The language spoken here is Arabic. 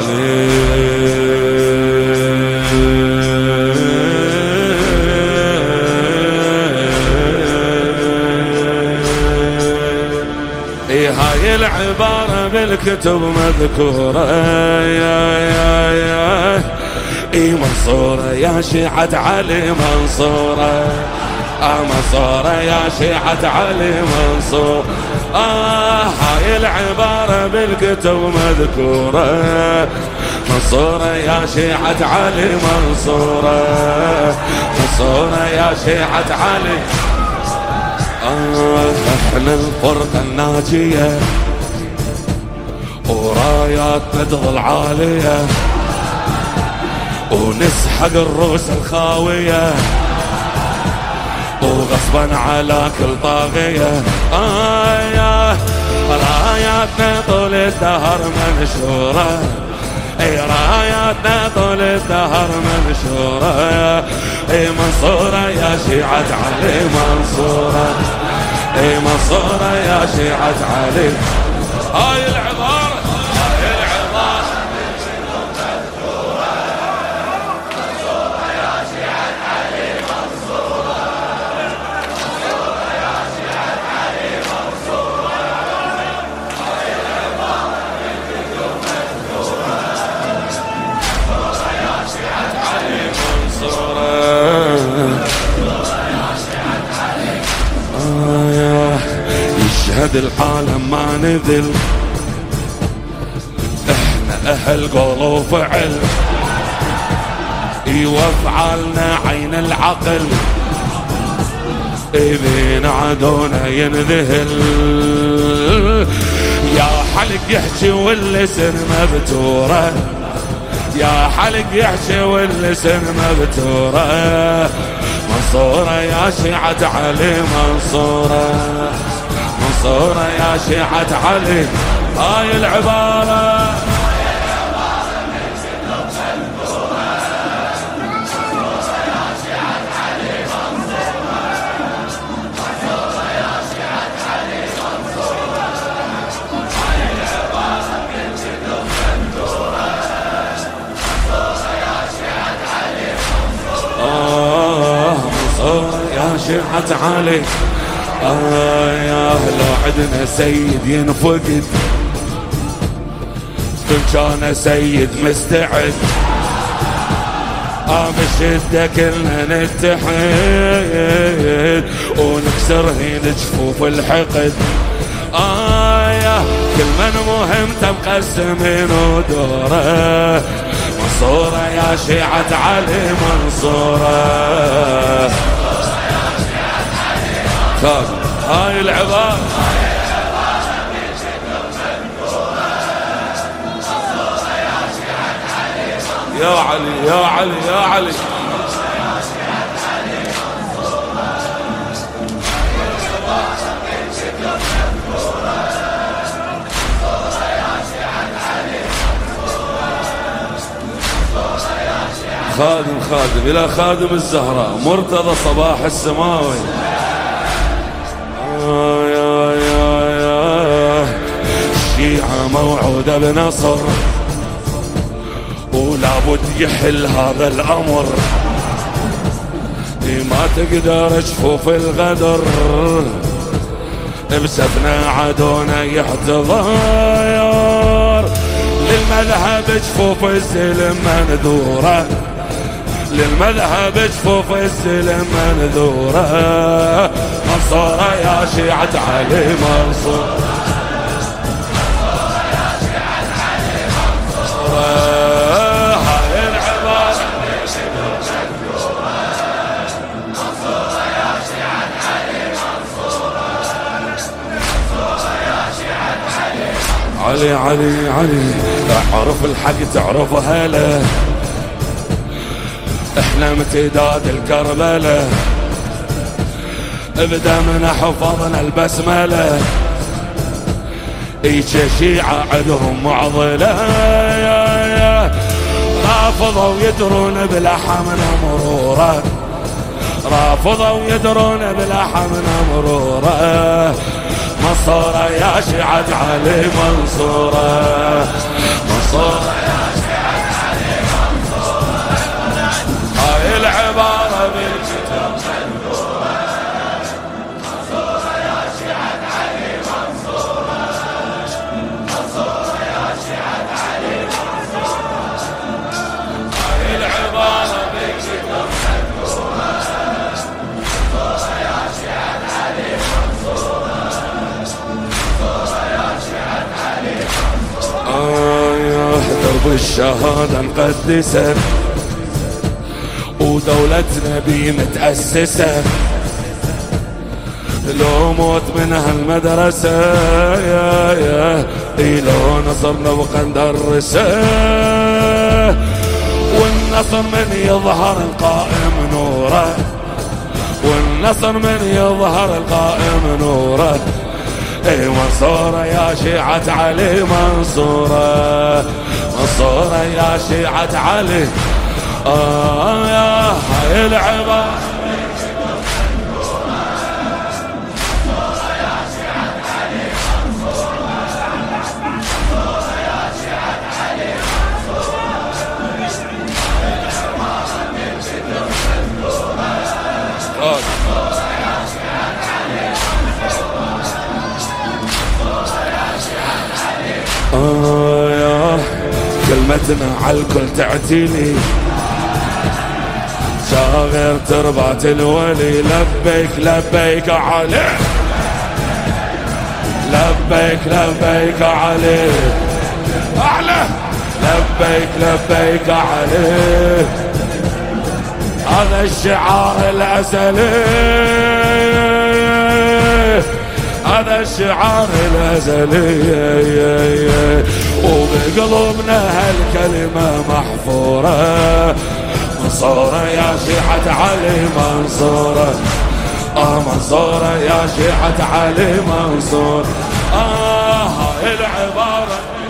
هاي العبارة بالكتب مذكورة منصورة يا شيعة علي منصورة منصورة يا شيعة علي منصور هاي العبارة بالكتب مذكورة منصورة يا شيعة علي منصورة منصورة يا شيعة علي احنا الفرقة الناجية وراياتنا تظل عالية ونسحق الروس الخاوية وغصبا على كل طاغية راياتنا طول الدهر منشورة راياتنا طول الدهر منشورة منصورة يا شيعة علي منصورة منصورة يا شيعة علي هاي العبارة هاي العبارة منصورة يا شيعة علي منصورة منصورة يا شيعة علي منصورة هاي العبارة منصورة يا شيعة علي منصورة يشهد العالم ما نذل احنا اهل قول وفعل وافعالنا عين العقل بين عدونا ينذهل يا حلق يحكي واللسن مبتوره يا حلق يحكي واللسن مبتوره منصورة يا شيعة علي منصورة منصورة يا شيعة علي هاي العبارة يا شيعة علي يا لو عدنا سيد ينفقد كان سيد مستعد بشدة كلنا نتحد ونكسر هين جفوف الحقد يا كل من مهم مقسمين ودوره منصورة يا شيعة علي منصورة هاي العبارة يا علي يا علي يا علي خادم إلى خادم الزهراء مرتضى صباح السماوي الشيعة موعودة بنصر ولابد يحل هذا الأمر ما تقدر جفوف الغدر بسفنا عدونا يحتضر للمذهب جفوف السلم منذورة للمذهب جفوف السلم منذورة منصورة يا شيعة علي منصورة منصورة يا شيعة علي منصورة هاي العبارة منصورة يا شيعة علي منصورة منصورة يا شيعة علي علي اعرف الحق تعرفها له احنا امتداد الكربلة بدمنا حفظنا البسملة ايش شيعة عدهم معضلة رافضوا يدرون بلحمنا مرورة رافضوا يدرون بلحمنا مرورة منصورة يا شيعة علي منصورة منصورة يا والشهادة نقدسه ودولتنا بي متأسسة لو موت من هالمدرسة يا لو نصر نبقى ندرسه والنصر من يظهر القائم نوره والنصر من يظهر القائم نوره منصورة يا شيعة علي منصورة منصورة يا شيعة علي يا هاي العبارة يا كلمتنا عالكل تعتيني شاغر تربات الولي لبيك لبيك علي لبيك لبيك علي أعلى لبيك لبيك علي هذا الشعار الأزلي هذا الشعار الأزلي وبقلوبنا هالكلمة محفورة منصورة يا شيعة علي منصورة منصورة يا شيعة علي منصور هاي العبارة